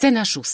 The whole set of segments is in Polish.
Scena 6.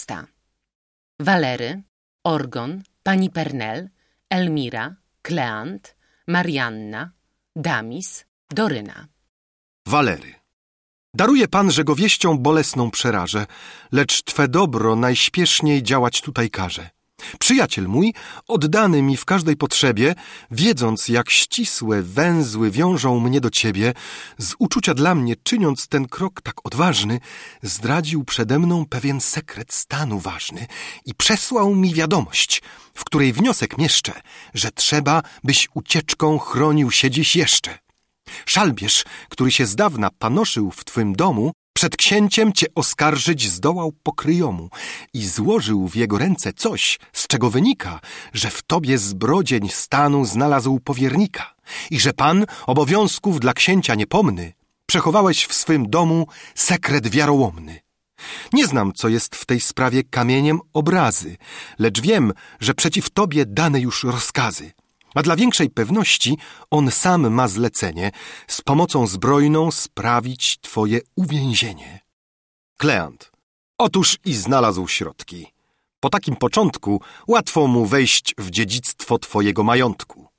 Walery, Orgon, pani Pernel, Elmira, Kleant, Marianna, Damis, Doryna. Walery. Daruje Pan, że go wieścią bolesną przerażę, lecz Twe dobro najśpieszniej działać tutaj każe. Przyjaciel mój, oddany mi w każdej potrzebie, wiedząc, jak ścisłe węzły wiążą mnie do Ciebie, z uczucia dla mnie czyniąc ten krok tak odważny, zdradził przede mną pewien sekret stanu ważny i przesłał mi wiadomość, w której wniosek mieszczę, że trzeba, byś ucieczką chronił się dziś jeszcze. Szalbierz, który się zdawna panoszył w Twym domu, przed księciem Cię oskarżyć zdołał pokryjomu i złożył w jego ręce coś, z czego wynika, że w Tobie zbrodzień stanu znalazł powiernika i że Pan, obowiązków dla księcia niepomny, przechowałeś w swym domu sekret wiarołomny. Nie znam, co jest w tej sprawie kamieniem obrazy, lecz wiem, że przeciw Tobie dane już rozkazy. A dla większej pewności on sam ma zlecenie z pomocą zbrojną sprawić Twoje uwięzienie. Kleant. Otóż i znalazł środki. Po takim początku łatwo mu wejść w dziedzictwo Twojego majątku.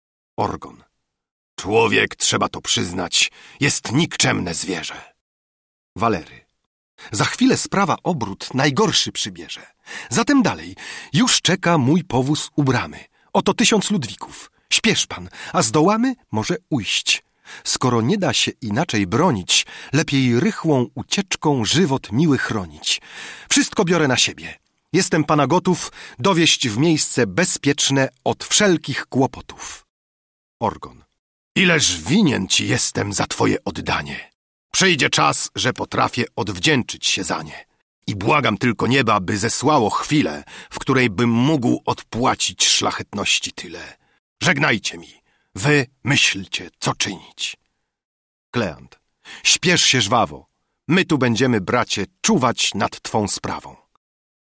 Orgon. Człowiek, trzeba to przyznać, jest nikczemne zwierzę. Walery. Za chwilę sprawa obrót najgorszy przybierze. Zatem dalej, już czeka mój powóz u bramy. Oto 1000 ludwików. Śpiesz Pan, a zdołamy może ujść. Skoro nie da się inaczej bronić, lepiej rychłą ucieczką żywot miły chronić. Wszystko biorę na siebie. Jestem Pana gotów dowieść w miejsce bezpieczne od wszelkich kłopotów. Orgon. Ileż winien Ci jestem za Twoje oddanie. Przyjdzie czas, że potrafię odwdzięczyć się za nie. I błagam tylko nieba, by zesłało chwilę, w której bym mógł odpłacić szlachetności tyle. Żegnajcie mi, wy myślcie, co czynić. Kleant. Śpiesz się żwawo. My tu będziemy, bracie, czuwać nad Twą sprawą.